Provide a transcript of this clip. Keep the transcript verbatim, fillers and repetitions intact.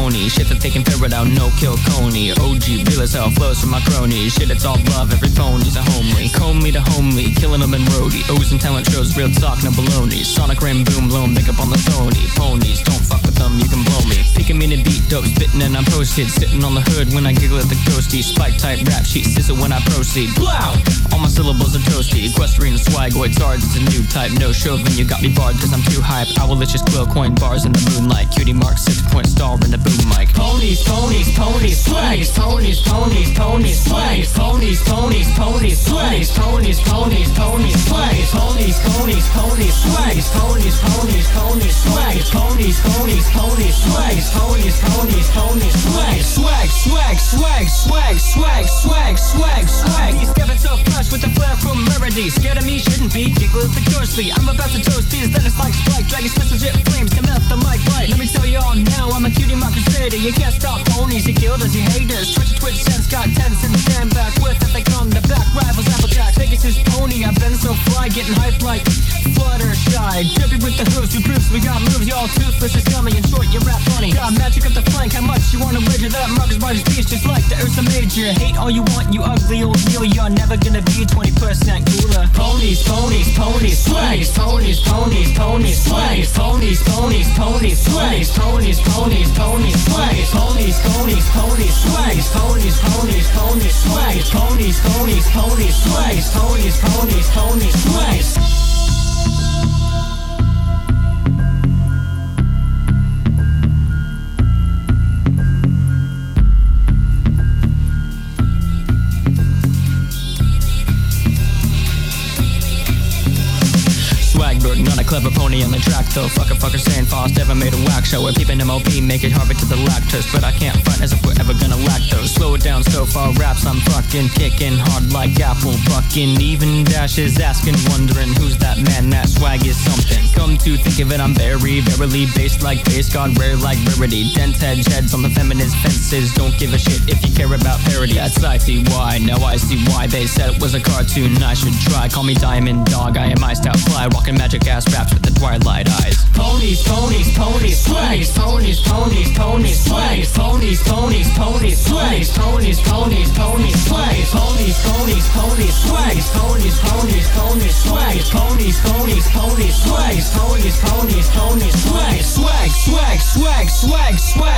phony. Shit that they can ferret out, no kill Coney. O G, real as hell, flows from my cronies. Shit, it's all love, every pony's a homely. Comb me to homely, killing them in roadie. O's and talent shows, real talk, no baloney. Sonic rim, boom, blown, pick up on the Sony. Ponies, don't fuck with them, you can blow me. Picking me to beat dope, spitting and I'm posted. Sitting on the hood when I giggle at the ghosty. Spike type rap sheet, sizzle when I proceed. Blow! All my syllables are toasty. Equestrian swagoid, sarge, it's a new type. No chauvin, you got me barred cause I'm too hype. Owlicious quill coin bars in the moonlight. Cutie mark, six point star in the boom mic. Ponies, ponies, ponies, swags. Ponies, ponies, ponies, swags. Ponies, ponies, ponies, swags. Ponies, ponies, ponies, swags. Ponies, ponies, ponies, swags. Ponies, ponies, ponies, swags. Ponies, ponies, ponies, swags. Ponies, ponies, ponies, swags. Swag, swag, swag, swag, swag, swag, swag, swag. He's stepping so fresh with the flair from Meredy. Scared of me, shouldn't be. Giggle at the ghostly. I'm about to toast these, then it's like spike. Dragon spits legit flames, come out the mic right. Let me tell you all now, I'm a cutie mark crusader. You can't stop ponies, you killed us, you haters. Twitch, twitch, sense, got tense and stand back with it. They come the back, rivals, applejack. Vegas is pony, I've been so fly, getting hyped like Fluttershy. Drippy with the hooves, we proofs, we got moves. Y'all toothless is coming in short, you rap funny. Got magic up the flank, how much you wanna wager that Marcus Rogers beast just like the Ursa Major. Hate all you want, you ugly old mule, you're never gonna be twenty percent cooler. Ponies, ponies, ponies, swags. Ponies, ponies, ponies, swags. Ponies, ponies, ponies, swags. Ponies, ponies, ponies, swags. Ponies, ponies, ponies, swags. Ponies, ponies, ponies, swags. Ponies, ponies, ponies, swags. Ponies, ponies, ponies, swags. Swagberg, not a clever pony on the track though. Fucker, fucker saying Foss ever made a whack show. We're peeping M O P, make it harder to the lactose. But I can't front as if we're ever gonna lack those. Slow it down so far, raps I'm fucking kicking hard like apple bucking. Even Dash is asking, wondering who's that man, that swag is something. Come to think of it, I'm very, verily based like base god, rare like rarity. Dent hedge heads on the feminist fences. Don't give a shit if you care about parody. That's I see why, now I see why they said it was a cartoon. I should try, call me Diamond Dog, I am iced out fly, rocking magic ass raps with the twilight eyes. Ponies, ponies, ponies, swags. Ponies, ponies, ponies, swags. Ponies, ponies, ponies, swags. Ponies, ponies, ponies, swags. Ponies, ponies, ponies, swags. Ponies, ponies, ponies, swags. Ponies, ponies, ponies, swags. Ponies, ponies, ponies, swags. Swag, swag, swag, swag, swag.